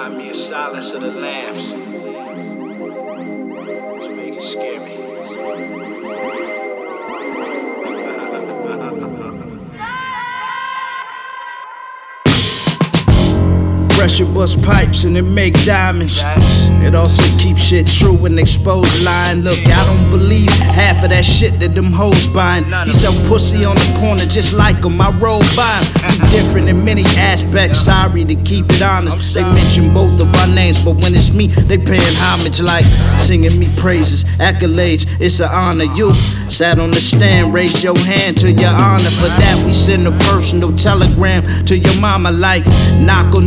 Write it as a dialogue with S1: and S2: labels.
S1: Remind me of Silence of the Lambs. Just make it scary. Pressure bust pipes and it make diamonds. It also keeps shit true and expose lying. Look, I don't believe half of that shit that them hoes buying. He sell pussy on the corner just like him, I roll by him. We different in many aspects, sorry to keep it honest. They mention both of our names, but when it's me, they paying homage like singing me praises, accolades, it's an honor. You sat on the stand, raise your hand to your honor. For that we send a personal telegram to your mama like knock on